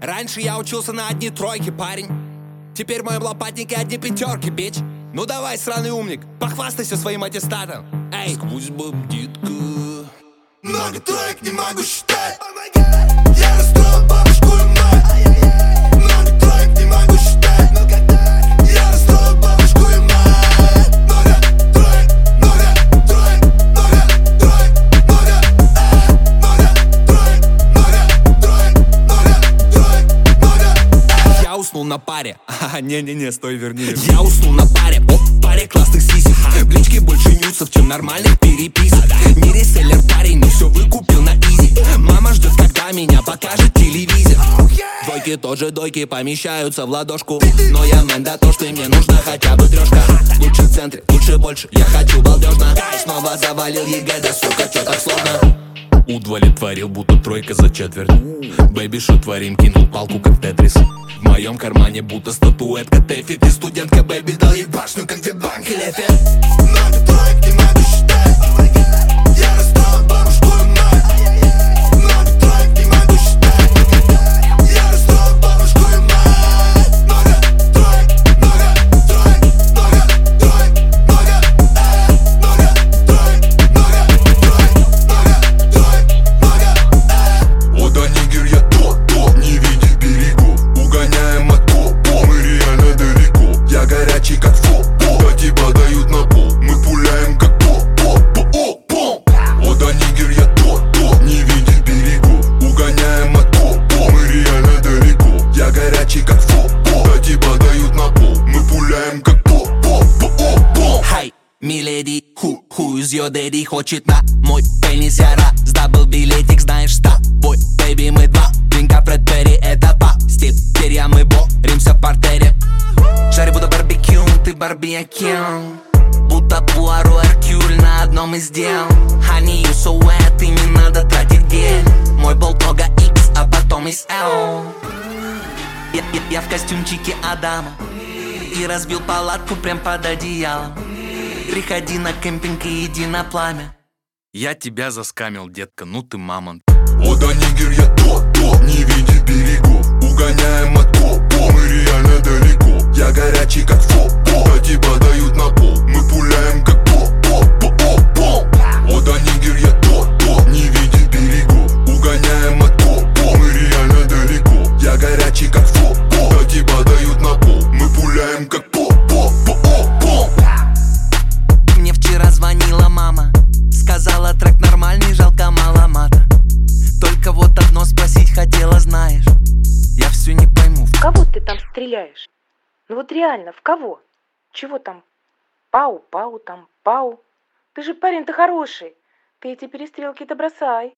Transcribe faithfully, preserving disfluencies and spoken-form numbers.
Раньше я учился на одни тройки, парень. Теперь в моем лопатнике одни пятерки, бич. Ну давай, сраный умник, похвастайся своим аттестатом. Эй, сквозь бомбитка. Много троек не могу считать. Я расстроил бабушку и мать. Много троек не могу считать. Я расстроил бабушку и мать. Много троек, много троек, много троек, много, э, много троек, много троек, много троек, много, э. Я уснул на паре. Не-не-не, стой, верни. Я уснул на паре. О, паре классных сисек. В личке больше нюцев, чем нормальных переписок. Не реселлер парень, но все выкупил на изи. Мама ждет, когда меня покажет телевизор. Двойки тоже дойки помещаются в ладошку. Но я мэн, да то, что мне нужна хотя бы трешка. Лучше в центре, лучше больше, я хочу балдежно. Снова завалил ЕГЭ, да сука, чё так сложно? Удовлетворил, будто тройка за четверть. Бэйби, что творим, кинул палку, как Тетрис. В моем кармане будто статуэтка Тэфи. Ты студентка, бэйби, дал ей башню, как где банк или эфир. Много троек не могу считать. Я расстроил бабушку и мать. Много троек не могу считать. Я расстроил бабушку и мать. Много троек, много троек, много троек, много, э, много троек, много троек, много троек, много, э. О, да нигер, я тот, тот, не видит берегов. Угоняем мотор, мы реально далеко. Я горячий, как фо, да тебя дают на пол. Мы пуляем, как по, по, по, о, пом. О, да нигер, я тот, тот, не видит берегов. Угоняем мотор, мы реально далеко. Я горячий, как фо, да тебя дают на пол. Мы пуляем, как по, по, по, о, пом. Хай, миледи, ху, who is your daddy? Хочет на мой пенис я раз. Сдабл билетик, знаешь, с тобой, бэйби, мы два. Винка Фред Перри, это по-стиль. Теперь мы боремся в партере. Шари, будто барбекю, ты барбекю. Будто Пуаро, Эркюль на одном из дел. Honey, you so wet, и не надо тратить гель. Мой болт много X, а потом из L. Я, я, я в костюмчике Адама и разбил палатку прям под одеялом. Приходи на кемпинг и иди на пламя. Я тебя заскамил, детка, ну ты мамонт. О, да нигер, я тот, тот, не видит берегов. Угоняем мотор, мы реально далеко. Я горячий, как фо, да тебя дают на пол. Мы пуляем, как по, по, по, о, пом. О, да нигер, я тот, тот, не видит берегов. Угоняем мотор, мы реально далеко. Я горячий, как фо, да тебя дают на пол. Мы пуляем, как по, по, по, о, пом. Мне вчера звонила мама, сказала, трек нормальный, жалко мало мата. Только вот одно спросить хотела, знаешь, я все не пойму. В кого ты там стреляешь? Ну вот реально, в кого? Чего там? Пау, пау, там, пау. Ты же парень-то хороший. Ты эти перестрелки-то бросай.